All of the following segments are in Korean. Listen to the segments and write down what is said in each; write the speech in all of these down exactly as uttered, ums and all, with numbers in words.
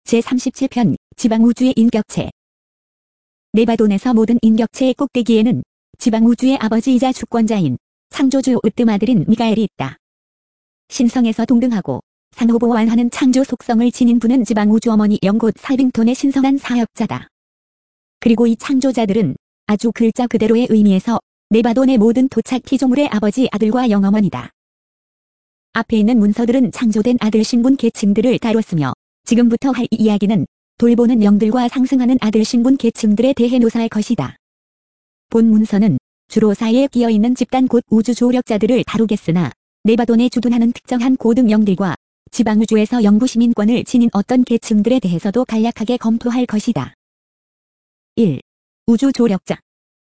제삼십칠 편 지방우주의 인격체. 네바돈에서 모든 인격체의 꼭대기에는 지방우주의 아버지이자 주권자인 창조주 으뜸아들인 미가엘이 있다. 신성에서 동등하고 상호보완하는 창조 속성을 지닌 분은 지방우주 어머니 영곳 살빙톤의 신성한 사역자다. 그리고 이 창조자들은 아주 글자 그대로의 의미에서 네바돈의 모든 토착 피조물의 아버지 아들과 영어머니다. 앞에 있는 문서들은 창조된 아들 신분 계층들을 다뤘으며 지금부터 할 이 이야기는 돌보는 영들과 상승하는 아들 신분 계층들에 대해 묘사할 것이다. 본 문서는 주로 사이에 끼어있는 집단 곧 우주 조력자들을 다루겠으나 네바돈에 주둔하는 특정한 고등 영들과 지방우주에서 영구시민권을 지닌 어떤 계층들에 대해서도 간략하게 검토할 것이다. 일. 우주 조력자.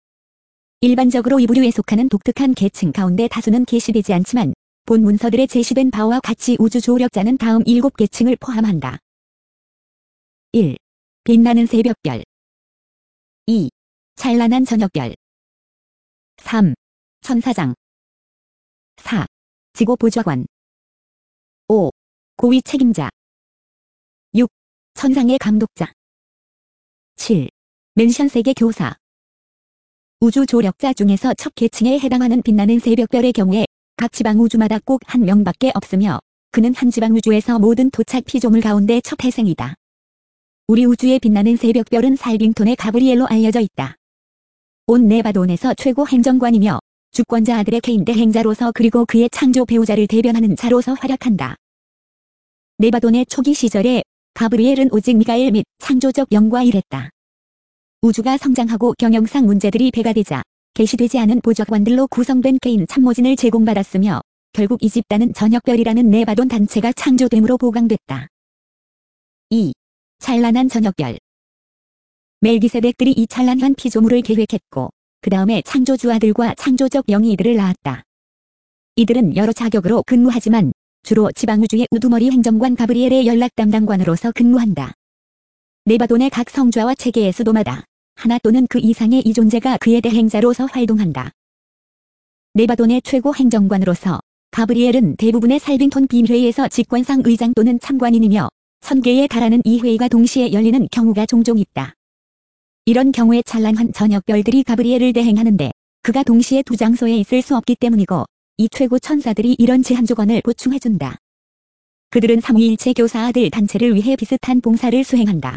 일반적으로 이 부류에 속하는 독특한 계층 가운데 다수는 게시되지 않지만 본 문서들에 제시된 바와 같이 우주 조력자는 다음 일곱 계층을 포함한다. 일. 빛나는 새벽별. 이. 찬란한 저녁별. 삼. 천사장. 사. 지고보좌관. 오. 고위 책임자. 육. 천상의 감독자. 칠. 맨션 세계 교사. 우주 조력자 중에서 첫 계층에 해당하는 빛나는 새벽별의 경우에 각 지방우주마다 꼭 한 명밖에 없으며 그는 한 지방우주에서 모든 토착 피조물 가운데 첫 태생이다. 우리 우주의 빛나는 새벽별은 살빙톤의 가브리엘로 알려져 있다. 온 네바돈에서 최고 행정관이며 주권자 아들의 개인 대행자로서 그리고 그의 창조 배우자를 대변하는 자로서 활약한다. 네바돈의 초기 시절에 가브리엘은 오직 미가엘 및 창조적 영과 일했다. 우주가 성장하고 경영상 문제들이 배가 되자 계시되지 않은 보좌관들로 구성된 개인 참모진을 제공받았으며 결국 이 집단은 저녁별이라는 네바돈 단체가 창조됨으로 보강됐다. 이. 찬란한 저녁별. 멜기세덱들이 이 찬란한 피조물을 계획했고 그 다음에 창조주 아들과 창조적 영이 이들을 낳았다. 이들은 여러 자격으로 근무하지만 주로 지방우주의 우두머리 행정관 가브리엘의 연락 담당관으로서 근무한다. 네바돈의 각 성좌와 체계의 수도마다 하나 또는 그 이상의 이 존재가 그의 대행자로서 활동한다. 네바돈의 최고 행정관으로서 가브리엘은 대부분의 살빙톤 빔회의에서 직권상 의장 또는 참관인이며 천 개에 달하는 이 회의가 동시에 열리는 경우가 종종 있다. 이런 경우에 찬란한 저녁별들이 가브리엘을 대행하는데 그가 동시에 두 장소에 있을 수 없기 때문이고 이 최고 천사들이 이런 제한 조건을 보충해준다. 그들은 삼위일체 교사 아들 단체를 위해 비슷한 봉사를 수행한다.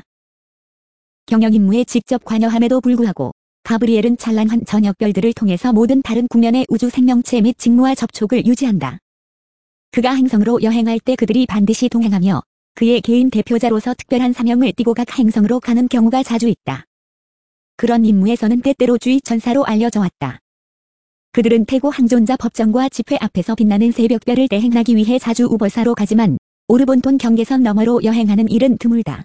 경영 임무에 직접 관여함에도 불구하고 가브리엘은 찬란한 저녁별들을 통해서 모든 다른 국면의 우주 생명체 및 직무와 접촉을 유지한다. 그가 행성으로 여행할 때 그들이 반드시 동행하며 그의 개인 대표자로서 특별한 사명을 띠고 각 행성으로 가는 경우가 자주 있다. 그런 임무에서는 때때로 주의 천사로 알려져 왔다. 그들은 태고 항존자 법정과 집회 앞에서 빛나는 새벽별을 대행하기 위해 자주 우버사로 가지만 오르본톤 경계선 너머로 여행하는 일은 드물다.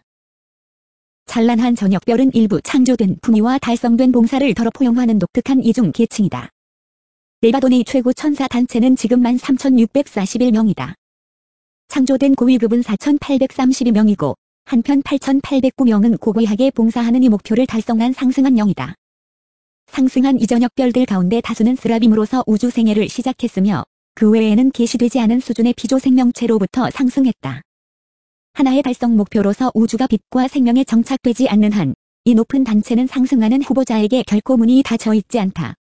찬란한 저녁별은 일부 창조된 품위와 달성된 봉사를 덜어 포용하는 독특한 이중 계층이다. 네바돈의 최고 천사 단체는 지금 만 삼천육백사십일 명이다. 창조된 고위급은 사천팔백삼십이 명이고 한편 팔천팔백구 명은 고고하게 봉사하는 이 목표를 달성한 상승한 영이다. 상승한 이 저녁별들 가운데 다수는 스라빔으로서 우주 생애를 시작했으며 그 외에는 계시되지 않은 수준의 피조 생명체로부터 상승했다. 하나의 달성 목표로서 우주가 빛과 생명에 정착되지 않는 한 이 높은 단체는 상승하는 후보자에게 결코 문이 닫혀 있지 않다.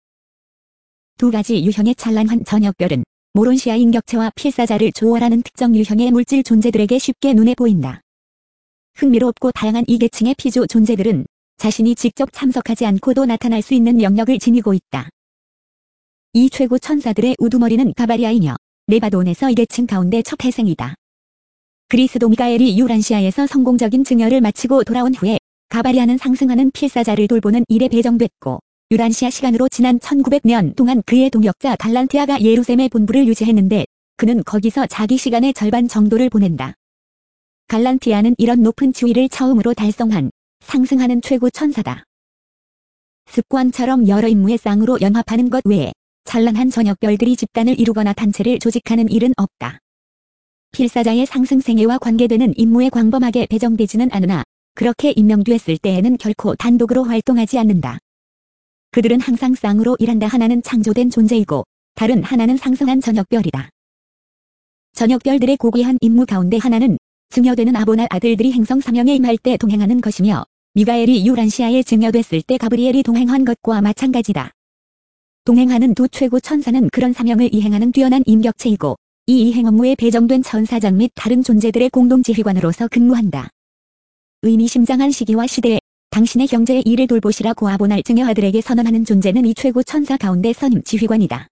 두 가지 유형의 찬란한 저녁별은 모론시아 인격체와 필사자를 초월하는 특정 유형의 물질 존재들에게 쉽게 눈에 보인다. 흥미롭고 다양한 이 계층의 피조 존재들은 자신이 직접 참석하지 않고도 나타날 수 있는 영역을 지니고 있다. 이 최고 천사들의 우두머리는 가바리아이며 네바돈에서 이 계층 가운데 첫 태생이다. 그리스도 미가엘이 유란시아에서 성공적인 증여를 마치고 돌아온 후에 가바리아는 상승하는 필사자를 돌보는 일에 배정됐고 유란시아 시간으로 지난 천구백 년 동안 그의 동역자 갈란티아가 예루셈의 본부를 유지했는데 그는 거기서 자기 시간의 절반 정도를 보낸다. 갈란티아는 이런 높은 지위를 처음으로 달성한 상승하는 최고 천사다. 습관처럼 여러 임무의 쌍으로 연합하는 것 외에 찬란한 저녁별들이 집단을 이루거나 단체를 조직하는 일은 없다. 필사자의 상승 생애와 관계되는 임무에 광범하게 배정되지는 않으나 그렇게 임명됐을 때에는 결코 단독으로 활동하지 않는다. 그들은 항상 쌍으로 일한다. 하나는 창조된 존재이고 다른 하나는 상승한 저녁별이다. 저녁별들의 고귀한 임무 가운데 하나는 증여되는 아보날 아들들이 행성 사명에 임할 때 동행하는 것이며 미가엘이 유란시아에 증여됐을 때 가브리엘이 동행한 것과 마찬가지다. 동행하는 두 최고 천사는 그런 사명을 이행하는 뛰어난 인격체이고 이 이행 업무에 배정된 천사장 및 다른 존재들의 공동지휘관으로서 근무한다. 의미심장한 시기와 시대에 당신의 형제의 일을 돌보시라고 아보날 증여아들에게 선언하는 존재는 이 최고 천사 가운데 선임 지휘관이다.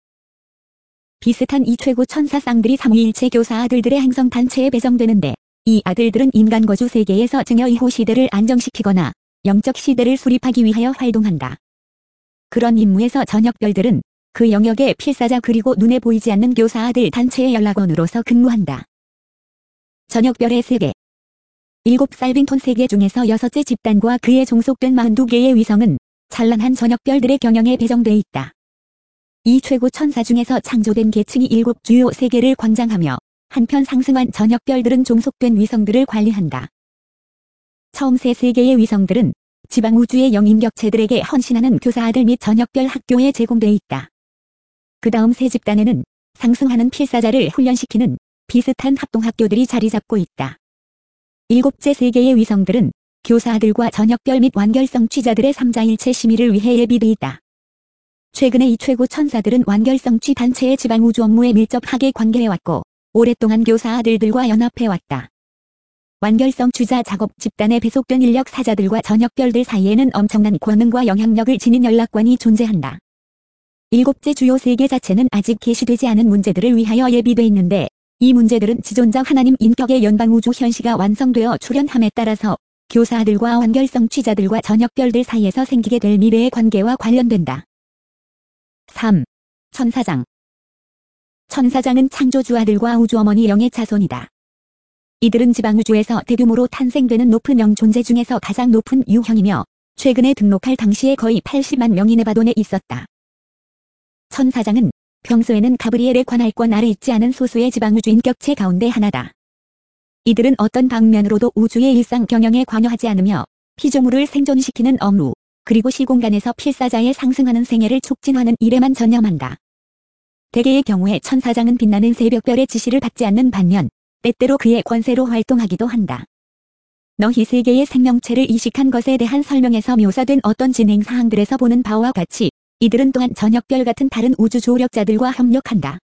비슷한 이 최고 천사 쌍들이 삼위일체 교사 아들들의 행성 단체에 배정되는데 이 아들들은 인간 거주 세계에서 증여 이후 시대를 안정시키거나 영적 시대를 수립하기 위하여 활동한다. 그런 임무에서 저녁별들은 그 영역의 필사자 그리고 눈에 보이지 않는 교사 아들 단체의 연락원으로서 근무한다. 저녁별의 세계 일곱 살빙톤 세계 중에서 여섯째 집단과 그에 종속된 사십이 개의 위성은 찬란한 저녁별들의 경영에 배정돼 있다. 이 최고 천사 중에서 창조된 계층이 일곱 주요 세계를 관장하며 한편 상승한 저녁별들은 종속된 위성들을 관리한다. 처음 세 세계의 위성들은 지방 우주의 영인격체들에게 헌신하는 교사아들 및 저녁별 학교에 제공돼 있다. 그 다음 세 집단에는 상승하는 필사자를 훈련시키는 비슷한 합동학교들이 자리 잡고 있다. 일곱째 세계의 위성들은 교사아들과 저녁별 및 완결성 취자들의 삼자일체 심의를 위해 예비돼 있다. 최근에 이 최고 천사들은 완결성취 단체의 지방 우주 업무에 밀접하게 관계해왔고 오랫동안 교사 아들들과 연합해왔다. 완결성 취자 작업 집단에 배속된 인력 사자들과 저녁별들 사이에는 엄청난 권능과 영향력을 지닌 연락관이 존재한다. 일곱째 주요 세계 자체는 아직 계시되지 않은 문제들을 위하여 예비돼 있는데 이 문제들은 지존적 하나님 인격의 연방 우주 현시가 완성되어 출현함에 따라서 교사 아들과 완결성 취자들과 저녁별들 사이에서 생기게 될 미래의 관계와 관련된다. 삼. 천사장 천사장은 창조주 아들과 우주어머니 영의 자손이다. 이들은 지방우주에서 대규모로 탄생되는 높은 영 존재 중에서 가장 높은 유형이며 최근에 등록할 당시에 거의 팔십만 명이 네바돈에 있었다. 천사장은 평소에는 가브리엘의 관할권 아래 있지 않은 소수의 지방우주 인격체 가운데 하나다. 이들은 어떤 방면으로도 우주의 일상 경영에 관여하지 않으며 피조물을 생존시키는 업무, 그리고 시공간에서 필사자의 상승하는 생애를 촉진하는 일에만 전념한다. 대개의 경우에 천사장은 빛나는 새벽별의 지시를 받지 않는 반면 때때로 그의 권세로 활동하기도 한다. 너희 세계의 생명체를 이식한 것에 대한 설명에서 묘사된 어떤 진행 사항들에서 보는 바와 같이 이들은 또한 저녁별 같은 다른 우주 조력자들과 협력한다.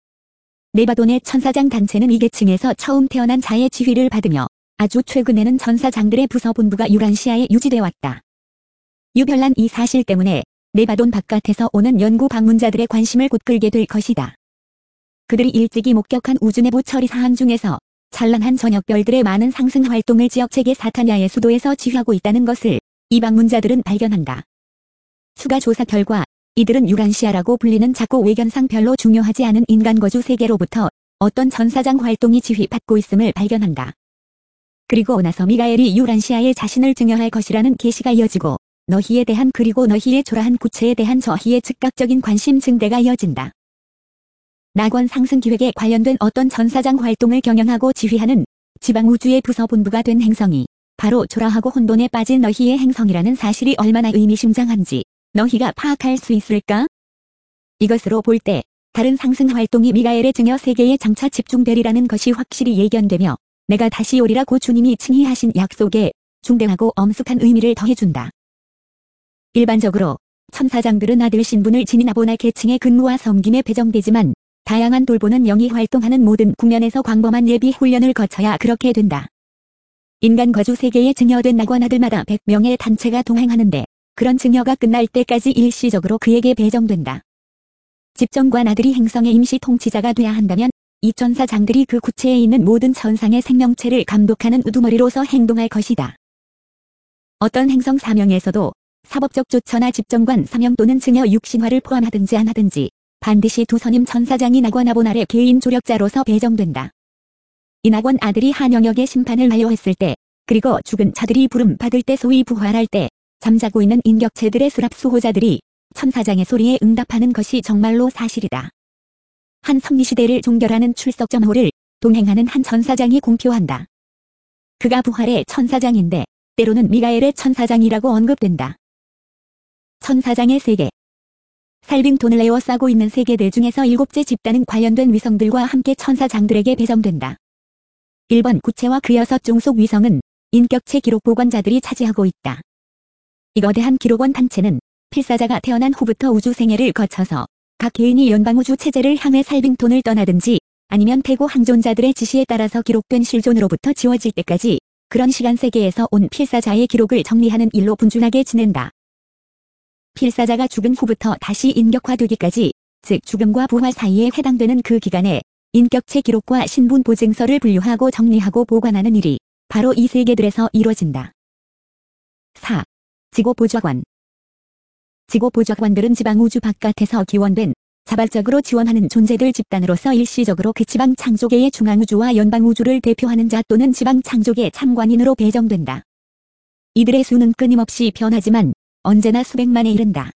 네바돈의 천사장 단체는 이 계층에서 처음 태어난 자의 지휘를 받으며 아주 최근에는 천사장들의 부서 본부가 유란시아에 유지돼 왔다. 유별난 이 사실 때문에 네바돈 바깥에서 오는 연구 방문자들의 관심을 곧 끌게 될 것이다. 그들이 일찍이 목격한 우주 내부 처리 사항 중에서 찬란한 저녁별들의 많은 상승 활동을 지역체계 사타냐의 수도에서 지휘하고 있다는 것을 이 방문자들은 발견한다. 추가 조사 결과 이들은 유란시아라고 불리는 작고 외견상 별로 중요하지 않은 인간 거주 세계로부터 어떤 천사장 활동이 지휘받고 있음을 발견한다. 그리고 나서 미가엘이 유란시아에 자신을 증여할 것이라는 계시가 이어지고 너희에 대한 그리고 너희의 초라한 구체에 대한 저희의 즉각적인 관심 증대가 이어진다. 낙원 상승 기획에 관련된 어떤 천사장 활동을 경영하고 지휘하는 지방우주의 부서 본부가 된 행성이 바로 초라하고 혼돈에 빠진 너희의 행성이라는 사실이 얼마나 의미심장한지 너희가 파악할 수 있을까? 이것으로 볼 때 다른 상승 활동이 미가엘의 증여 세계에 장차 집중되리라는 것이 확실히 예견되며 내가 다시 오리라고 주님이 칭의하신 약속에 중대하고 엄숙한 의미를 더해준다. 일반적으로 천사장들은 아들 신분을 지닌 아보나 계층의 근무와 섬김에 배정되지만 다양한 돌보는 영이 활동하는 모든 국면에서 광범한 예비 훈련을 거쳐야 그렇게 된다. 인간 거주 세계에 증여된 낙원 아들마다 백 명의 단체가 동행하는데 그런 증여가 끝날 때까지 일시적으로 그에게 배정된다. 집정관 아들이 행성의 임시 통치자가 돼야 한다면 이 천사장들이 그 구체에 있는 모든 천상의 생명체를 감독하는 우두머리로서 행동할 것이다. 어떤 행성 사명에서도 사법적 조처나 집정관 사명 또는 증여 육신화를 포함하든지 안 하든지 반드시 두 선임 천사장이 낙원 아본 아래 개인 조력자로서 배정된다. 이 낙원 아들이 한 영역의 심판을 완료했을 때 그리고 죽은 자들이 부름 받을 때 소위 부활할 때 잠자고 있는 인격체들의 수랍 수호자들이 천사장의 소리에 응답하는 것이 정말로 사실이다. 한 섭리시대를 종결하는 출석점호를 동행하는 한 천사장이 공표한다. 그가 부활의 천사장인데 때로는 미가엘의 천사장이라고 언급된다. 천사장의 세계 살빙돈을 에워싸고 있는 세계들 중에서 일곱째 집단은 관련된 위성들과 함께 천사장들에게 배정된다. 일 번 구체와 그 여섯 종속 위성은 인격체 기록 보관자들이 차지하고 있다. 이 거대한 기록원 단체는 필사자가 태어난 후부터 우주 생애를 거쳐서 각 개인이 연방우주 체제를 향해 살빙톤을 떠나든지 아니면 태고 항존자들의 지시에 따라서 기록된 실존으로부터 지워질 때까지 그런 시간 세계에서 온 필사자의 기록을 정리하는 일로 분준하게 지낸다. 필사자가 죽은 후부터 다시 인격화되기까지, 즉 죽음과 부활 사이에 해당되는 그 기간에 인격체 기록과 신분 보증서를 분류하고 정리하고 보관하는 일이 바로 이 세계들에서 이루어진다. 사. 지고보좌관. 지고보좌관들은 지방우주 바깥에서 기원된 자발적으로 지원하는 존재들 집단으로서 일시적으로 그 지방 창조계의 중앙우주와 연방우주를 대표하는 자 또는 지방 창조계 참관인으로 배정된다. 이들의 수는 끊임없이 변하지만 언제나 수백만에 이른다.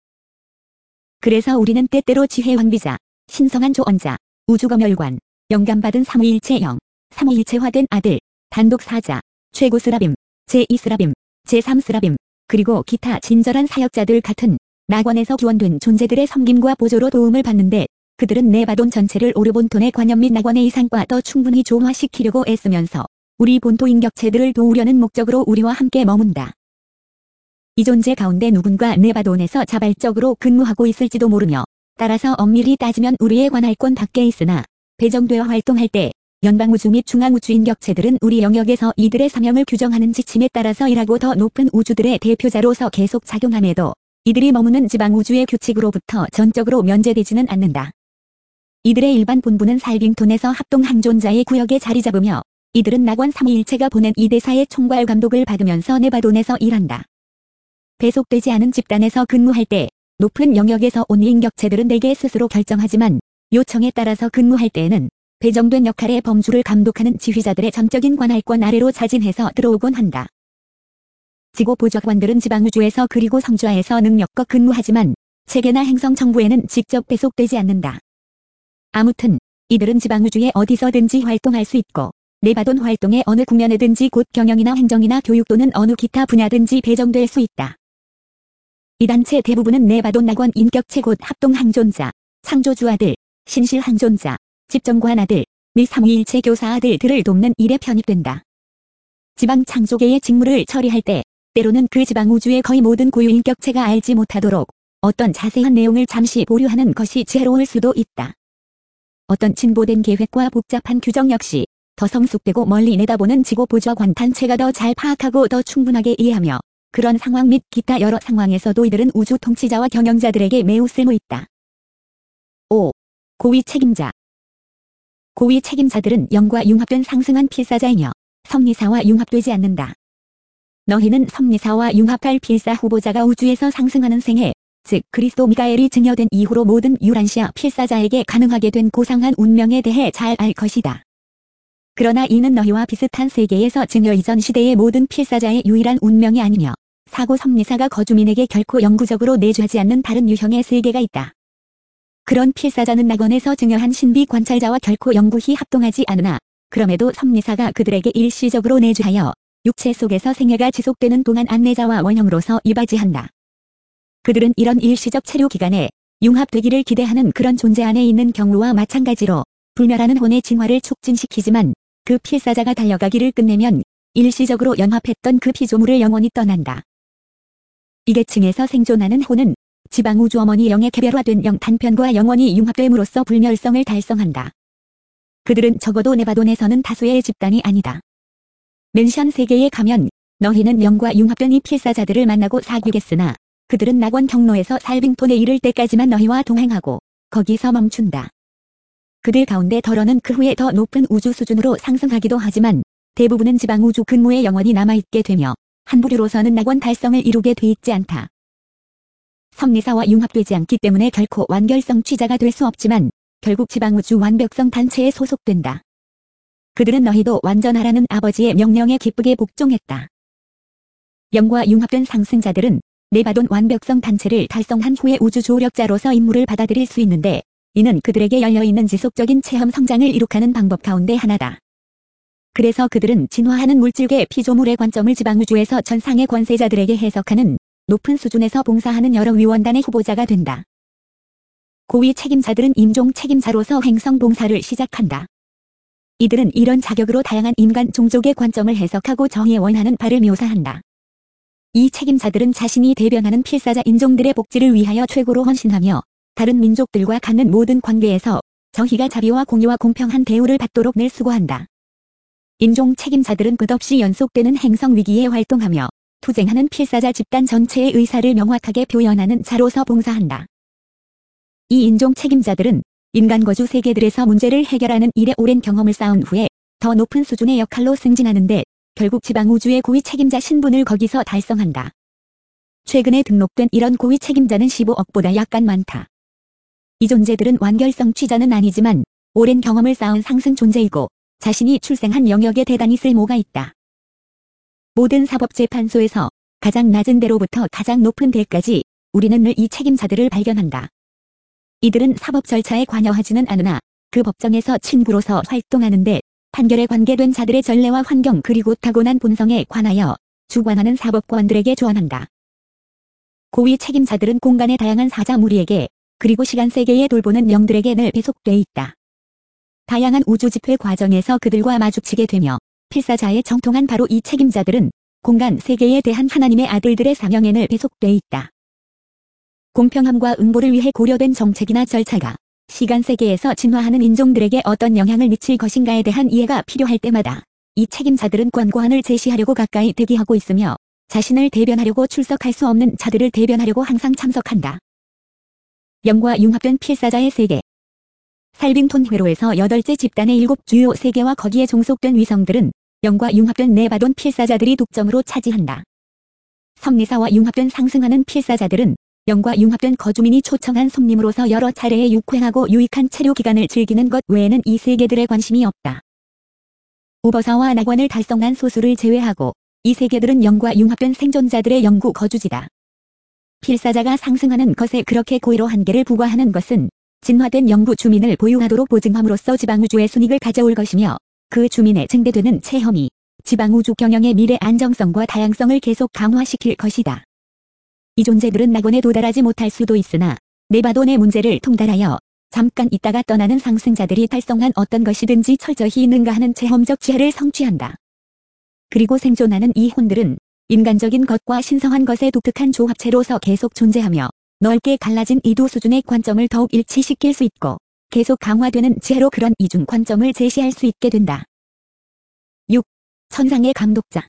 그래서 우리는 때때로 지혜 왕비자, 신성한 조언자, 우주검열관, 영감받은 삼위일체형, 삼위일체화된 아들, 단독 사자, 최고 스라빔, 제이 스라빔, 제삼 스라빔, 그리고 기타 친절한 사역자들 같은 낙원에서 기원된 존재들의 섬김과 보조로 도움을 받는데 그들은 네바돈 전체를 오르본톤의 관념 및 낙원의 이상과 더 충분히 조화시키려고 애쓰면서 우리 본토 인격체들을 도우려는 목적으로 우리와 함께 머문다. 이 존재 가운데 누군가 네바돈에서 자발적으로 근무하고 있을지도 모르며 따라서 엄밀히 따지면 우리의 관할권 밖에 있으나 배정되어 활동할 때 연방우주 및 중앙우주 인격체들은 우리 영역에서 이들의 사명을 규정하는 지침에 따라서 일하고 더 높은 우주들의 대표자로서 계속 작용함에도 이들이 머무는 지방우주의 규칙으로부터 전적으로 면제되지는 않는다. 이들의 일반 본부는 살빙톤에서 합동항존자의 구역에 자리 잡으며 이들은 낙원 삼위일체가 보낸 이 대사의 총괄 감독을 받으면서 네바돈에서 일한다. 배속되지 않은 집단에서 근무할 때 높은 영역에서 온 인격체들은 대개 스스로 결정하지만 요청에 따라서 근무할 때에는 배정된 역할의 범주를 감독하는 지휘자들의 전적인 관할권 아래로 자진해서 들어오곤 한다. 지고보좌관들은 지방우주에서 그리고 성좌에서 능력껏 근무하지만 체계나 행성 정부에는 직접 배속되지 않는다. 아무튼 이들은 지방우주에 어디서든지 활동할 수 있고 네바돈 활동의 어느 국면에든지 곧 경영이나 행정이나 교육 또는 어느 기타 분야든지 배정될 수 있다. 이 단체 대부분은 네바돈 낙원 인격체 곧 합동항존자, 창조주 아들, 신실항존자, 집정관 아들, 및 삼위일체 교사 아들들을 돕는 일에 편입된다. 지방 창조계의 직무를 처리할 때 때로는 그 지방 우주의 거의 모든 고유 인격체가 알지 못하도록 어떤 자세한 내용을 잠시 보류하는 것이 지혜로울 수도 있다. 어떤 진보된 계획과 복잡한 규정 역시 더 성숙되고 멀리 내다보는 지고보좌관 단체가 더 잘 파악하고 더 충분하게 이해하며 그런 상황 및 기타 여러 상황에서도 이들은 우주 통치자와 경영자들에게 매우 쓸모있다. 오. 고위 책임자. 고위 책임자들은 영과 융합된 상승한 필사자이며 섭리사와 융합되지 않는다. 너희는 섭리사와 융합할 필사 후보자가 우주에서 상승하는 생애, 즉 그리스도 미가엘이 증여된 이후로 모든 유란시아 필사자에게 가능하게 된 고상한 운명에 대해 잘 알 것이다. 그러나 이는 너희와 비슷한 세계에서 증여 이전 시대의 모든 필사자의 유일한 운명이 아니며 사고 섭리사가 거주민에게 결코 영구적으로 내주하지 않는 다른 유형의 세계가 있다. 그런 필사자는 낙원에서 증여한 신비 관찰자와 결코 영구히 합동하지 않으나 그럼에도 섭리사가 그들에게 일시적으로 내주하여 육체 속에서 생애가 지속되는 동안 안내자와 원형으로서 이바지한다. 그들은 이런 일시적 체류 기간에 융합되기를 기대하는 그런 존재 안에 있는 경로와 마찬가지로 불멸하는 혼의 진화를 촉진시키지만 그 필사자가 달려가기를 끝내면 일시적으로 연합했던 그 피조물을 영원히 떠난다. 이 계층에서 생존하는 혼은 지방우주 어머니 영의 개별화된 영 단편과 영원히 융합됨으로써 불멸성을 달성한다. 그들은 적어도 네바돈에서는 다수의 집단이 아니다. 맨션 세계에 가면 너희는 영과 융합된 이 필사자들을 만나고 사귀겠으나 그들은 낙원 경로에서 살빙톤에 이를 때까지만 너희와 동행하고 거기서 멈춘다. 그들 가운데 덜어는 그 후에 더 높은 우주 수준으로 상승하기도 하지만 대부분은 지방우주 근무에 영원히 남아있게 되며 한 부류로서는 낙원 달성을 이루게 돼 있지 않다. 섭리사와 융합되지 않기 때문에 결코 완결성 취자가 될 수 없지만 결국 지방우주 완벽성 단체에 소속된다. 그들은 너희도 완전하라는 아버지의 명령에 기쁘게 복종했다. 영과 융합된 상승자들은 네바돈 완벽성 단체를 달성한 후에 우주 조력자로서 임무를 받아들일 수 있는데 이는 그들에게 열려있는 지속적인 체험 성장을 이룩하는 방법 가운데 하나다. 그래서 그들은 진화하는 물질계 피조물의 관점을 지방우주에서 전상의 권세자들에게 해석하는 높은 수준에서 봉사하는 여러 위원단의 후보자가 된다. 고위 책임자들은 임종 책임자로서 행성 봉사를 시작한다. 이들은 이런 자격으로 다양한 인간 종족의 관점을 해석하고 정의에 원하는 바를 묘사한다. 이 책임자들은 자신이 대변하는 필사자 인종들의 복지를 위하여 최고로 헌신하며 다른 민족들과 갖는 모든 관계에서 저희가 자비와 공의와 공평한 대우를 받도록 늘 수고한다. 인종 책임자들은 끝없이 연속되는 행성 위기에 활동하며 투쟁하는 필사자 집단 전체의 의사를 명확하게 표현하는 자로서 봉사한다. 이 인종 책임자들은 인간 거주 세계들에서 문제를 해결하는 일에 오랜 경험을 쌓은 후에 더 높은 수준의 역할로 승진하는데 결국 지방우주의 고위 책임자 신분을 거기서 달성한다. 최근에 등록된 이런 고위 책임자는 십오억보다 약간 많다. 이 존재들은 완결성 취자는 아니지만 오랜 경험을 쌓은 상승 존재이고 자신이 출생한 영역에 대단히 쓸모가 있다. 모든 사법재판소에서 가장 낮은 대로부터 가장 높은 대까지 우리는 늘 이 책임자들을 발견한다. 이들은 사법 절차에 관여하지는 않으나 그 법정에서 친구로서 활동하는데 판결에 관계된 자들의 전례와 환경 그리고 타고난 본성에 관하여 주관하는 사법관들에게 조언한다. 고위 책임자들은 공간의 다양한 사자 무리에게 그리고 시간 세계에 돌보는 영들에게 늘 배속돼 있다. 다양한 우주 집회 과정에서 그들과 마주치게 되며 필사자의 정통한 바로 이 책임자들은 공간 세계에 대한 하나님의 아들들의 사명에 늘 배속돼 있다. 공평함과 응보를 위해 고려된 정책이나 절차가 시간 세계에서 진화하는 인종들에게 어떤 영향을 미칠 것인가에 대한 이해가 필요할 때마다 이 책임자들은 권고안을 제시하려고 가까이 대기하고 있으며 자신을 대변하려고 출석할 수 없는 자들을 대변하려고 항상 참석한다. 영과 융합된 필사자의 세계. 살빙톤 회로에서 여덟째 집단의 일곱 주요 세계와 거기에 종속된 위성들은 영과 융합된 네바돈 필사자들이 독점으로 차지한다. 섭리사와 융합된 상승하는 필사자들은 영과 융합된 거주민이 초청한 손님으로서 여러 차례의 육횡하고 유익한 체류 기간을 즐기는 것 외에는 이 세계들에 관심이 없다. 우버사와 낙원을 달성한 소수를 제외하고 이 세계들은 영과 융합된 생존자들의 영구 거주지다. 필사자가 상승하는 것에 그렇게 고의로 한계를 부과하는 것은 진화된 영구 주민을 보유하도록 보증함으로써 지방우주의 순익을 가져올 것이며 그 주민의 증대되는 체험이 지방우주 경영의 미래 안정성과 다양성을 계속 강화시킬 것이다. 이 존재들은 낙원에 도달하지 못할 수도 있으나 네바돈의 문제를 통달하여 잠깐 있다가 떠나는 상승자들이 달성한 어떤 것이든지 철저히 능가하는 체험적 지혜를 성취한다. 그리고 생존하는 이 혼들은 인간적인 것과 신성한 것의 독특한 조합체로서 계속 존재하며 넓게 갈라진 이 두 수준의 관점을 더욱 일치시킬 수 있고 계속 강화되는 지혜로 그런 이중 관점을 제시할 수 있게 된다. 육. 천상의 감독자.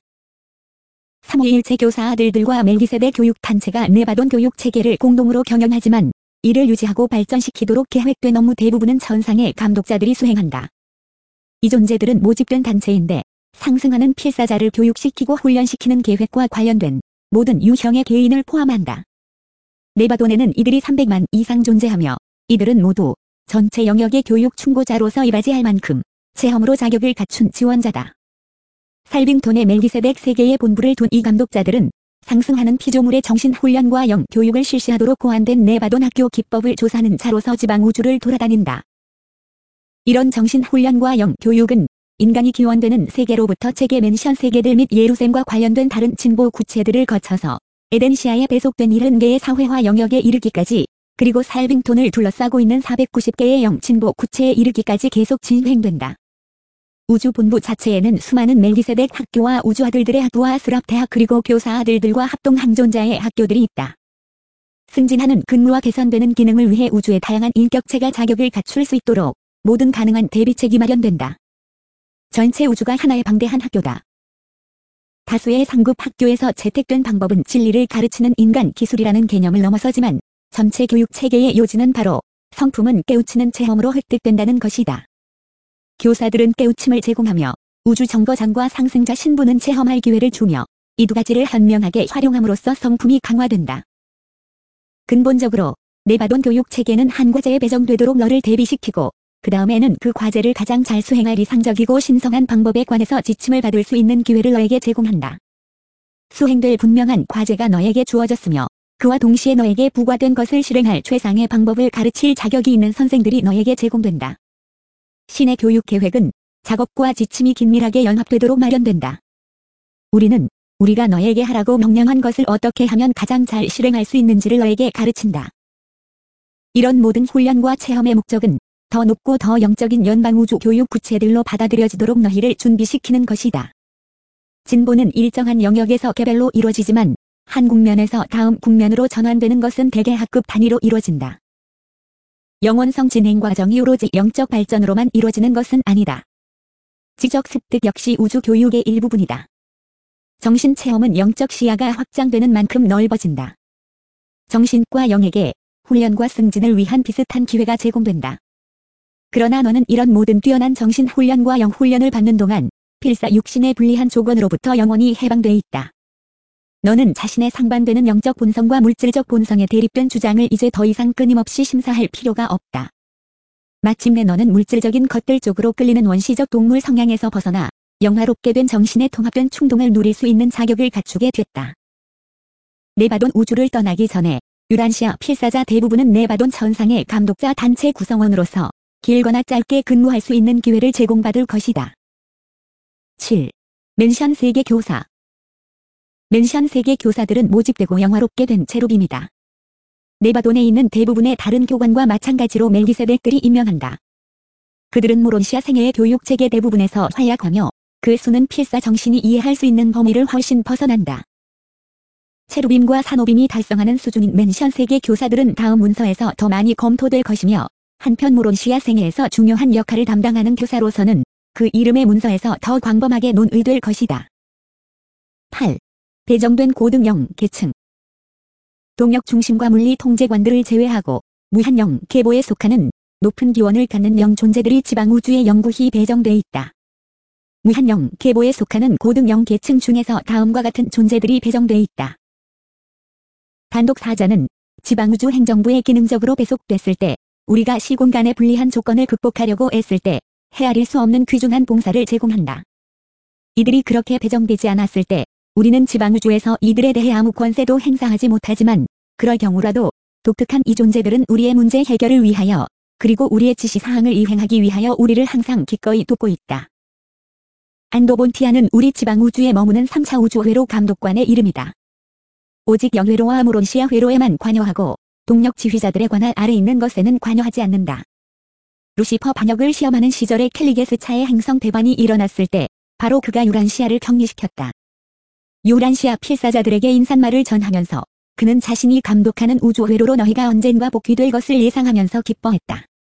삼위일체 교사 아들들과 멜기세덱 교육단체가 네바돈 교육체계를 공동으로 경영하지만 이를 유지하고 발전시키도록 계획된 업무 대부분은 천상의 감독자들이 수행한다. 이 존재들은 모집된 단체인데 상승하는 필사자를 교육시키고 훈련시키는 계획과 관련된 모든 유형의 개인을 포함한다. 네바돈에는 이들이 삼백만 이상 존재하며 이들은 모두 전체 영역의 교육 충고자로서 이바지할 만큼 체험으로 자격을 갖춘 지원자다. 살빙톤의 멜기세덱 세계의 본부를 둔 이 감독자들은 상승하는 피조물의 정신훈련과 영교육을 실시하도록 고안된 네바돈 학교 기법을 조사하는 자로서 지방우주를 돌아다닌다. 이런 정신훈련과 영교육은 인간이 기원되는 세계로부터 체계 맨션 세계들 및 예루셈과 관련된 다른 진보 구체들을 거쳐서 에덴시아에 배속된 칠십 개의 사회화 영역에 이르기까지 그리고 살빙톤을 둘러싸고 있는 사백구십 개의 영진보 구체에 이르기까지 계속 진행된다. 우주본부 자체에는 수많은 멜기세덱 학교와 우주아들들의 학부와 스랍 대학 그리고 교사 아들들과 합동 항존자의 학교들이 있다. 승진하는 근무와 개선되는 기능을 위해 우주의 다양한 인격체가 자격을 갖출 수 있도록 모든 가능한 대비책이 마련된다. 전체 우주가 하나의 방대한 학교다. 다수의 상급 학교에서 채택된 방법은 진리를 가르치는 인간 기술이라는 개념을 넘어서지만 전체 교육 체계의 요지는 바로 성품은 깨우치는 체험으로 획득된다는 것이다. 교사들은 깨우침을 제공하며 우주정거장과 상승자 신분은 체험할 기회를 주며 이 두 가지를 현명하게 활용함으로써 성품이 강화된다. 근본적으로 네바돈 교육 체계는 한 과제에 배정되도록 너를 대비시키고 그 다음에는 그 과제를 가장 잘 수행할 이상적이고 신성한 방법에 관해서 지침을 받을 수 있는 기회를 너에게 제공한다. 수행될 분명한 과제가 너에게 주어졌으며 그와 동시에 너에게 부과된 것을 실행할 최상의 방법을 가르칠 자격이 있는 선생들이 너에게 제공된다. 신의 교육 계획은 작업과 지침이 긴밀하게 연합되도록 마련된다. 우리는 우리가 너에게 하라고 명령한 것을 어떻게 하면 가장 잘 실행할 수 있는지를 너에게 가르친다. 이런 모든 훈련과 체험의 목적은 더 높고 더 영적인 연방우주 교육 구체들로 받아들여지도록 너희를 준비시키는 것이다. 진보는 일정한 영역에서 개별로 이루어지지만 한 국면에서 다음 국면으로 전환되는 것은 대개 학급 단위로 이루어진다. 영원성 진행 과정이 오로지 영적 발전으로만 이루어지는 것은 아니다. 지적 습득 역시 우주 교육의 일부분이다. 정신 체험은 영적 시야가 확장되는 만큼 넓어진다. 정신과 영에게 훈련과 승진을 위한 비슷한 기회가 제공된다. 그러나 너는 이런 모든 뛰어난 정신 훈련과 영 훈련을 받는 동안 필사 육신의 불리한 조건으로부터 영원히 해방돼 있다. 너는 자신의 상반되는 영적 본성과 물질적 본성의 대립된 주장을 이제 더 이상 끊임없이 심사할 필요가 없다. 마침내 너는 물질적인 것들 쪽으로 끌리는 원시적 동물 성향에서 벗어나 영화롭게 된 정신의 통합된 충동을 누릴 수 있는 자격을 갖추게 됐다. 네바돈 우주를 떠나기 전에 유란시아 필사자 대부분은 네바돈 천상의 감독자 단체 구성원으로서 길거나 짧게 근무할 수 있는 기회를 제공받을 것이다. 칠. 맨션 세계 교사. 맨션 세계 교사들은 모집되고 영화롭게 된 체룹입니다. 네바돈에 있는 대부분의 다른 교관과 마찬가지로 멜기세덱들이 임명한다. 그들은 모론시아 생애의 교육체계 대부분에서 활약하며 그 수는 필사 정신이 이해할 수 있는 범위를 훨씬 벗어난다. 체루빔과 산호빔이 달성하는 수준인 맨션 세계 교사들은 다음 문서에서 더 많이 검토될 것이며 한편 모론시아 생애에서 중요한 역할을 담당하는 교사로서는 그 이름의 문서에서 더 광범하게 논의될 것이다. 팔. 배정된 고등영 계층. 동력 중심과 물리 통제관들을 제외하고 무한영 계보에 속하는 높은 기원을 갖는 영 존재들이 지방우주에 영구히 배정돼 있다. 무한영 계보에 속하는 고등영 계층 중에서 다음과 같은 존재들이 배정돼 있다. 단독 사자는 지방우주 행정부에 기능적으로 배속됐을 때 우리가 시공간의 불리한 조건을 극복하려고 애쓸 때 헤아릴 수 없는 귀중한 봉사를 제공한다. 이들이 그렇게 배정되지 않았을 때 우리는 지방우주에서 이들에 대해 아무 권세도 행사하지 못하지만 그럴 경우라도 독특한 이 존재들은 우리의 문제 해결을 위하여 그리고 우리의 지시사항을 이행하기 위하여 우리를 항상 기꺼이 돕고 있다. 안도본티아는 우리 지방우주에 머무는 삼 차 우주회로 감독관의 이름이다. 오직 영회로와 모론시아 회로에만 관여하고 동력 지휘자들의 관할 아래 있는 것에는 관여하지 않는다. 루시퍼 반역을 시험하는 시절에 켈리게스 차의 행성 배반이 일어났을 때 바로 그가 유란시아를 격리시켰다. 유란시아 필사자들에게 인사말을 전하면서 그는 자신이 감독하는 우주회로로 너희가 언젠가 복귀될 것을 예상하면서 기뻐했다.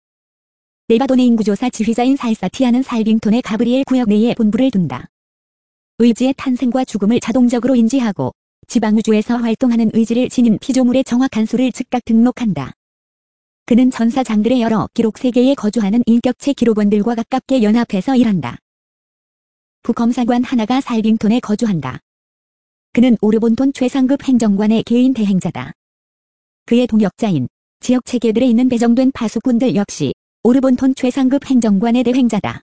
네바돈의 인구조사 지휘자인 살사티아는 살빙톤의 가브리엘 구역 내에 본부를 둔다. 의지의 탄생과 죽음을 자동적으로 인지하고 지방우주에서 활동하는 의지를 지닌 피조물의 정확한 수를 즉각 등록한다. 그는 전사장들의 여러 기록 세계에 거주하는 인격체 기록원들과 가깝게 연합해서 일한다. 부검사관 하나가 살빙톤에 거주한다. 그는 오르본톤 최상급 행정관의 개인 대행자다. 그의 동역자인 지역 체계들에 있는 배정된 파수꾼들 역시 오르본톤 최상급 행정관의 대행자다.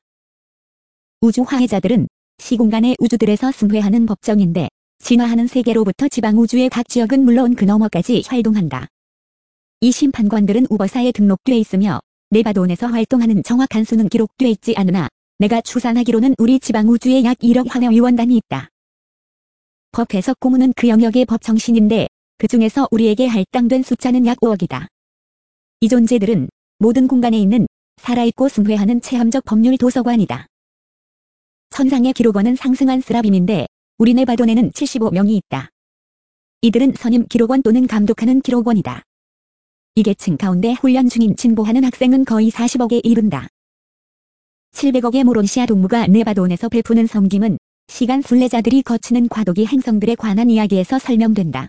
우주 화해자들은 시공간의 우주들에서 승회하는 법정인데 진화하는 세계로부터 지방우주의 각 지역은 물론 그 너머까지 활동한다. 이 심판관들은 우버사에 등록돼 있으며 네바돈에서 활동하는 정확한 수는 기록돼 있지 않으나 내가 추산하기로는 우리 지방우주에 약 일억 화해위원단이 있다. 법 해석 고문은 그 영역의 법 정신인데 그 중에서 우리에게 할당된 숫자는 약 오억이다. 이 존재들은 모든 공간에 있는 살아있고 승회하는 체험적 법률 도서관이다. 천상의 기록원은 상승한 스라빔인데 우리 네바돈에는 칠십오 명이 있다. 이들은 선임 기록원 또는 감독하는 기록원이다. 이 계층 가운데 훈련 중인 진보하는 학생은 거의 사십억에 이른다. 칠백억의 모론시아 동무가 네바돈에서 베푸는 섬김은 시간 순례자들이 거치는 과도기 행성들에 관한 이야기에서 설명된다.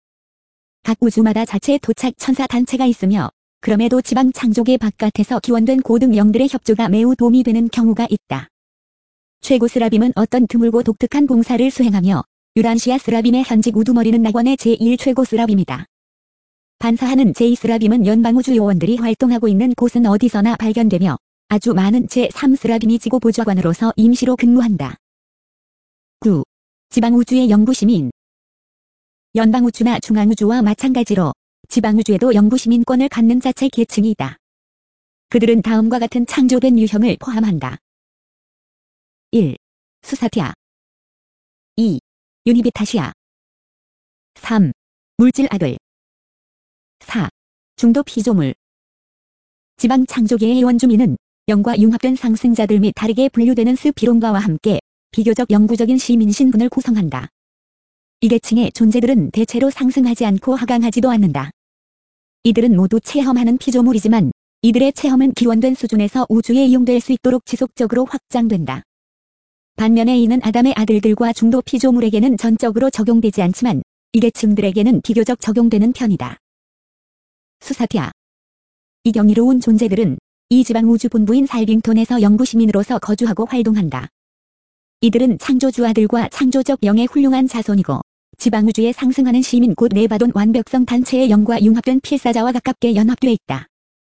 각 우주마다 자체 도착 천사 단체가 있으며 그럼에도 지방 창조계 바깥에서 기원된 고등 영들의 협조가 매우 도움이 되는 경우가 있다. 최고 스라빔은 어떤 드물고 독특한 봉사를 수행하며 유란시아 스라빔의 현직 우두머리는 낙원의 제일 최고 스라빔이다. 반사하는 제이 스라빔은 연방우주 요원들이 활동하고 있는 곳은 어디서나 발견되며 아주 많은 제삼 스라빔이 지구 보좌관으로서 임시로 근무한다. 구. 지방우주의 연구시민. 연방우주나 중앙우주와 마찬가지로 지방우주에도 연구시민권을 갖는 자체 계층이 있다. 그들은 다음과 같은 창조된 유형을 포함한다. 일. 수사티아. 이. 유니비타시아. 삼. 물질 아들. 사. 중도 피조물. 지방 창조계의 원주민은 영과 융합된 상승자들 및 다르게 분류되는 스피론가와 함께 비교적 영구적인 시민 신분을 구성한다. 이 계층의 존재들은 대체로 상승하지 않고 하강하지도 않는다. 이들은 모두 체험하는 피조물이지만 이들의 체험은 기원된 수준에서 우주에 이용될 수 있도록 지속적으로 확장된다. 반면에 이는 아담의 아들들과 중도 피조물에게는 전적으로 적용되지 않지만 이 계층들에게는 비교적 적용되는 편이다. 수사티아. 이 경이로운 존재들은 이 지방 우주 본부인 살빙톤에서 영구 시민으로서 거주하고 활동한다. 이들은 창조주 아들과 창조적 영의 훌륭한 자손이고 지방 우주에 상승하는 시민 곧 네바돈 완벽성 단체의 영과 융합된 필사자와 가깝게 연합되어 있다.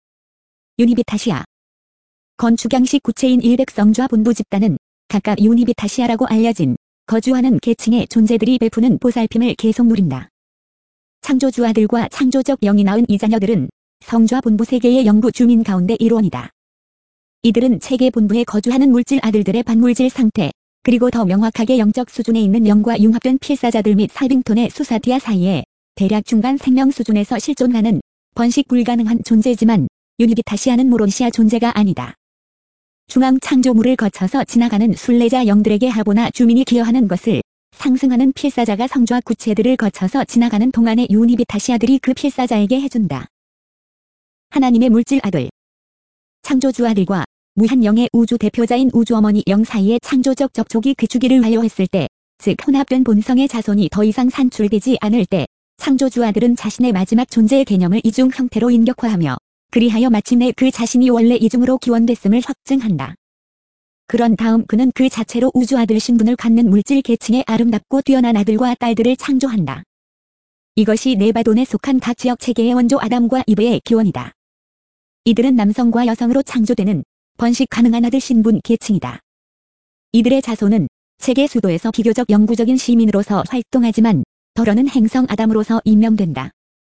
유니비타시아. 건축양식 구체인 일백성좌 본부 집단은 각각 유니비타시아라고 알려진 거주하는 계층의 존재들이 베푸는 보살핌을 계속 누린다. 창조주 아들과 창조적 영이 낳은 이 자녀들은 성좌 본부 세계의 영구 주민 가운데 일원이다. 이들은 체계 본부에 거주하는 물질 아들들의 반물질 상태, 그리고 더 명확하게 영적 수준에 있는 영과 융합된 필사자들 및 살빙톤의 수사티아 사이에 대략 중간 생명 수준에서 실존하는 번식 불가능한 존재지만 유니비타시아는 모론시아 존재가 아니다. 중앙 창조물을 거쳐서 지나가는 순례자 영들에게 하보나 주민이 기여하는 것을 상승하는 필사자가 성좌 구체들을 거쳐서 지나가는 동안의 유니비타시아들이 그 필사자에게 해준다. 하나님의 물질 아들. 창조주 아들과 무한 영의 우주 대표자인 우주어머니 영 사이의 창조적 접촉이 그 주기를 완료했을 때, 즉 혼합된 본성의 자손이 더 이상 산출되지 않을 때, 창조주 아들은 자신의 마지막 존재의 개념을 이중 형태로 인격화하며 그리하여 마침내 그 자신이 원래 이중으로 기원됐음을 확증한다. 그런 다음 그는 그 자체로 우주 아들 신분을 갖는 물질 계층의 아름답고 뛰어난 아들과 딸들을 창조한다. 이것이 네바돈에 속한 각 지역 체계의 원조 아담과 이브의 기원이다. 이들은 남성과 여성으로 창조되는 번식 가능한 아들 신분 계층이다. 이들의 자손은 체계 수도에서 비교적 영구적인 시민으로서 활동하지만 덜어는 행성 아담으로서 임명된다.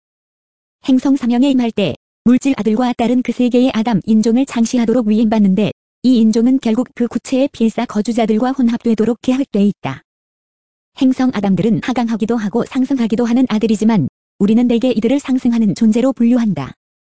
행성 사명에 임할 때 물질 아들과 딸은 그 세계의 아담 인종을 창시하도록 위임받는데 이 인종은 결국 그 구체의 필사 거주자들과 혼합되도록 계획돼 있다. 행성 아담들은 하강하기도 하고 상승하기도 하는 아들이지만 우리는 대개 이들을 상승하는 존재로 분류한다.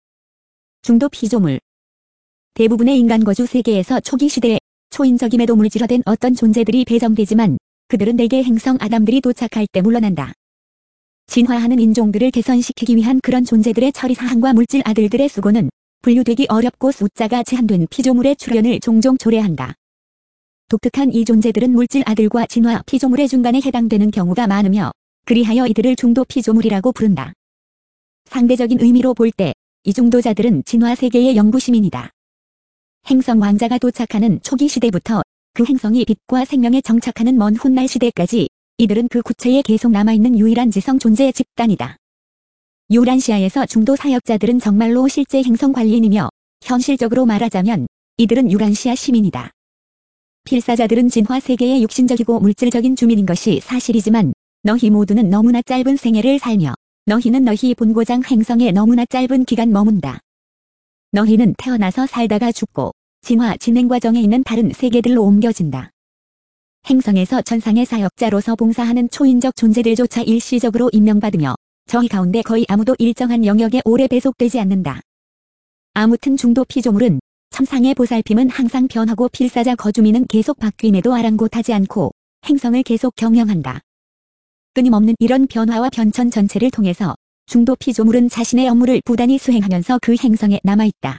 중도 피조물. 대부분의 인간 거주 세계에서 초기 시대에 초인적임에도 물질화된 어떤 존재들이 배정되지만 그들은 대개 행성 아담들이 도착할 때 물러난다. 진화하는 인종들을 개선시키기 위한 그런 존재들의 처리사항과 물질 아들들의 수고는 분류되기 어렵고 숫자가 제한된 피조물의 출현을 종종 초래한다. 독특한 이 존재들은 물질 아들과 진화 피조물의 중간에 해당되는 경우가 많으며 그리하여 이들을 중도 피조물이라고 부른다. 상대적인 의미로 볼 때 이 중도자들은 진화 세계의 영구 시민이다. 행성 왕자가 도착하는 초기 시대부터 그 행성이 빛과 생명에 정착하는 먼 훗날 시대까지 이들은 그 구체에 계속 남아있는 유일한 지성 존재 집단이다. 유란시아에서 중도 사역자들은 정말로 실제 행성 관리인이며 현실적으로 말하자면 이들은 유란시아 시민이다. 필사자들은 진화 세계의 육신적이고 물질적인 주민인 것이 사실이지만 너희 모두는 너무나 짧은 생애를 살며 너희는 너희 본고장 행성에 너무나 짧은 기간 머문다. 너희는 태어나서 살다가 죽고 진화 진행 과정에 있는 다른 세계들로 옮겨진다. 행성에서 천상의 사역자로서 봉사하는 초인적 존재들조차 일시적으로 임명받으며 저희 가운데 거의 아무도 일정한 영역에 오래 배속되지 않는다. 아무튼 중도 피조물은 천상의 보살핌은 항상 변하고 필사자 거주민은 계속 바뀜에도 아랑곳하지 않고 행성을 계속 경영한다. 끊임없는 이런 변화와 변천 전체를 통해서 중도 피조물은 자신의 업무를 부단히 수행하면서 그 행성에 남아있다.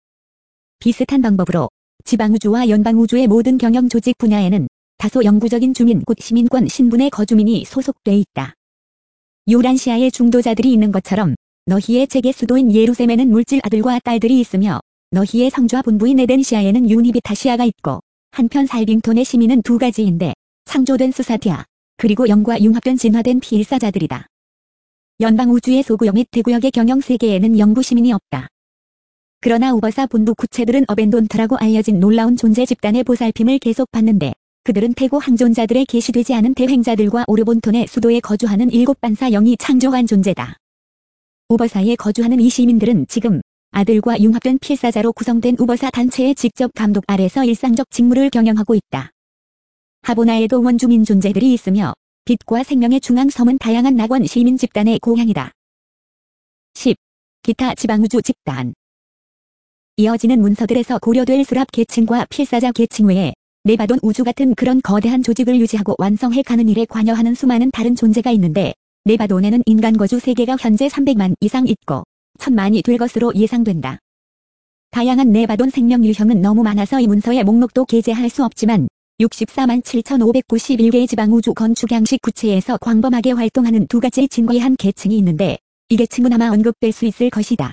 비슷한 방법으로 지방우주와 연방우주의 모든 경영 조직 분야에는 다소 영구적인 주민 곧 시민권 신분의 거주민이 소속돼 있다. 유란시아의 중도자들이 있는 것처럼 너희의 체계 수도인 예루셈에는 물질 아들과 딸들이 있으며 너희의 성좌 본부인 에덴시아에는 유니비타시아가 있고 한편 살빙톤의 시민은 두 가지인데 창조된 수사티아 그리고 영과 융합된 진화된 필사자들이다. 연방우주의 소구역 및 대구역의 경영세계에는 영구 시민이 없다. 그러나 우버사 본부 구체들은 어벤돈트라고 알려진 놀라운 존재 집단의 보살핌을 계속 받는데 그들은 태고 항존자들의 계시되지 않은 대횡자들과 오르본톤의 수도에 거주하는 일곱 반사 영이 창조한 존재다. 우버사에 거주하는 이 시민들은 지금 아들과 융합된 필사자로 구성된 우버사 단체의 직접 감독 아래서 일상적 직무를 경영하고 있다. 하보나에도 원주민 존재들이 있으며 빛과 생명의 중앙섬은 다양한 낙원 시민 집단의 고향이다. 십. 기타 지방우주 집단. 이어지는 문서들에서 고려될 수랍 계층과 필사자 계층 외에 네바돈 우주 같은 그런 거대한 조직을 유지하고 완성해 가는 일에 관여하는 수많은 다른 존재가 있는데 네바돈에는 인간 거주 세계가 현재 삼백만 이상 있고 천만이 될 것으로 예상된다. 다양한 네바돈 생명 유형은 너무 많아서 이 문서의 목록도 게재할 수 없지만 육십사만 칠천오백구십일 개의 지방우주 건축 양식 구체에서 광범하게 활동하는 두 가지의 진귀한 계층이 있는데 이 계층은 아마 언급될 수 있을 것이다.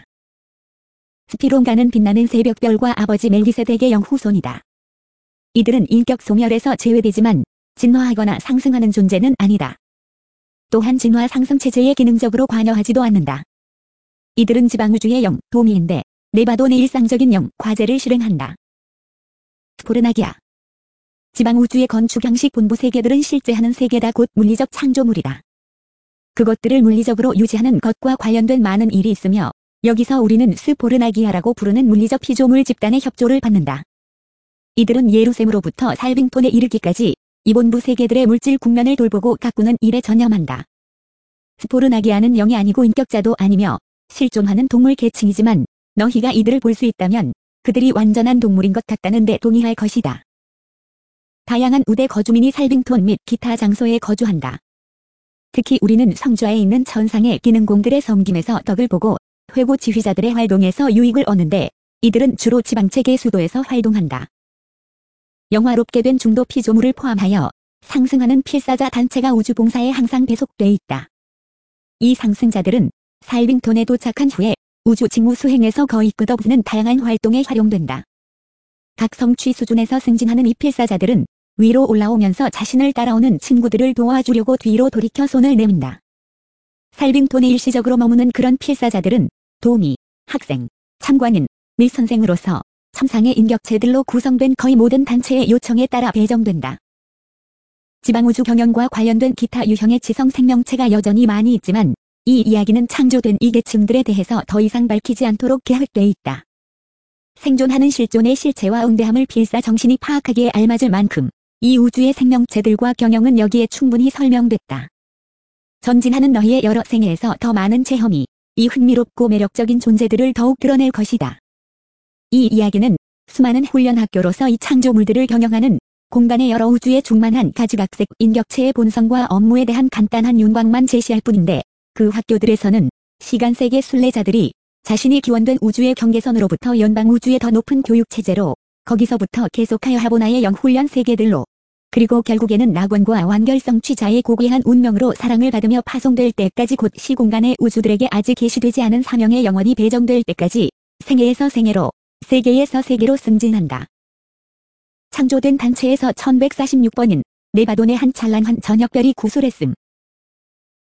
스피론가는 빛나는 새벽별과 아버지 멜기세덱의 영후손이다. 이들은 인격 소멸에서 제외되지만 진화하거나 상승하는 존재는 아니다. 또한 진화 상승 체제에 기능적으로 관여하지도 않는다. 이들은 지방우주의 영, 도미인데 네바돈의 일상적인 영, 과제를 실행한다. 스포르나기아. 지방우주의 건축 양식 본부 세계들은 실제 하는 세계다 곧 물리적 창조물이다. 그것들을 물리적으로 유지하는 것과 관련된 많은 일이 있으며 여기서 우리는 스포르나기아라고 부르는 물리적 피조물 집단의 협조를 받는다. 이들은 예루셈으로부터 살빙톤에 이르기까지 이 본부 세계들의 물질 국면을 돌보고 가꾸는 일에 전념한다. 스포르나기아는 영이 아니고 인격자도 아니며 실존하는 동물 계층이지만 너희가 이들을 볼 수 있다면 그들이 완전한 동물인 것 같다는데 동의할 것이다. 다양한 우대 거주민이 살빙톤 및 기타 장소에 거주한다. 특히 우리는 성좌에 있는 천상의 기능공들의 섬김에서 덕을 보고 회고 지휘자들의 활동에서 유익을 얻는데 이들은 주로 지방체계 수도에서 활동한다. 영화롭게 된 중도 피조물을 포함하여 상승하는 필사자 단체가 우주봉사에 항상 배속돼 있다. 이 상승자들은 살빙톤에 도착한 후에 우주 직무 수행에서 거의 끝없는 다양한 활동에 활용된다. 각 성취 수준에서 승진하는 이 필사자들은 위로 올라오면서 자신을 따라오는 친구들을 도와주려고 뒤로 돌이켜 손을 내민다. 살빙톤에 일시적으로 머무는 그런 필사자들은 도미, 학생, 참관인, 및 선생으로서 천상의 인격체들로 구성된 거의 모든 단체의 요청에 따라 배정된다. 지방우주 경영과 관련된 기타 유형의 지성 생명체가 여전히 많이 있지만 이 이야기는 창조된 이 계층들에 대해서 더 이상 밝히지 않도록 계획돼 있다. 생존하는 실존의 실체와 응대함을 필사 정신이 파악하기에 알맞을 만큼 이 우주의 생명체들과 경영은 여기에 충분히 설명됐다. 전진하는 너희의 여러 생애에서 더 많은 체험이 이 흥미롭고 매력적인 존재들을 더욱 드러낼 것이다. 이 이야기는 수많은 훈련 학교로서 이 창조물들을 경영하는 공간의 여러 우주의 중만한 가지각색 인격체의 본성과 업무에 대한 간단한 윤곽만 제시할 뿐인데 그 학교들에서는 시간세계 순례자들이 자신이 기원된 우주의 경계선으로부터 연방 우주의 더 높은 교육체제로 거기서부터 계속하여 하보나의 영훈련 세계들로 그리고 결국에는 낙원과 완결성 취자의 고귀한 운명으로 사랑을 받으며 파송될 때까지 곧 시공간의 우주들에게 아직 계시되지 않은 사명의 영원히 배정될 때까지 생애에서 생애로 세계에서 세계로 승진한다. 창조된 단체에서 천백사십육 번인 네바돈의 한 찬란한 저녁별이 구술했음.